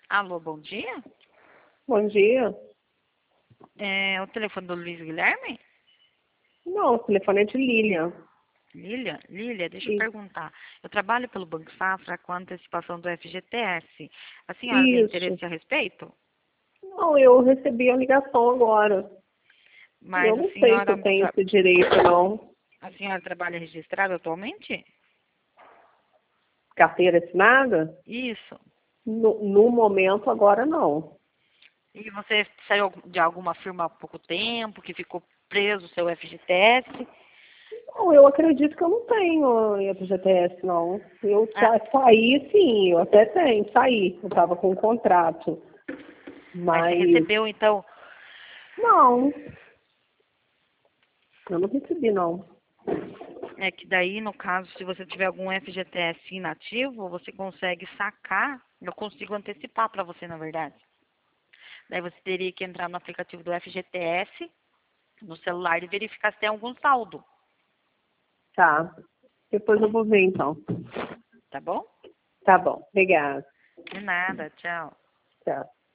Alô, bom dia. Bom dia. É o telefone do Luiz Guilherme? Não, o telefone é de Lilian. Lília, deixa eu I- perguntar. Eu trabalho pelo Banco Safra com a antecipação do FGTS. A senhora tem Isso. interesse a respeito? Não, eu recebi a ligação agora. Eu Mas a não sei se eu senhora, tenho esse direito, não. a senhora trabalha registrada atualmente? Carteira assinada? Isso. No momento, agora não. E você saiu de alguma firma há pouco tempo, que ficou preso o seu FGTS? Não, eu acredito que eu não tenho FGTS, não. Eu Ah, saí, sim, eu até tenho, saí. Eu estava com um contrato. mas você Mas, recebeu, então, não, eu não recebi, não. é que daí, no caso, se você tiver algum FGTS inativo, você consegue sacar, eu consigo antecipar para você, na verdade. Daí você teria que entrar no aplicativo do FGTS no celular e verificar se tem algum saldo, Tá. Depois eu vou ver, então. tá bom? Tá bom. Obrigada. De nada, tchau. Tchau.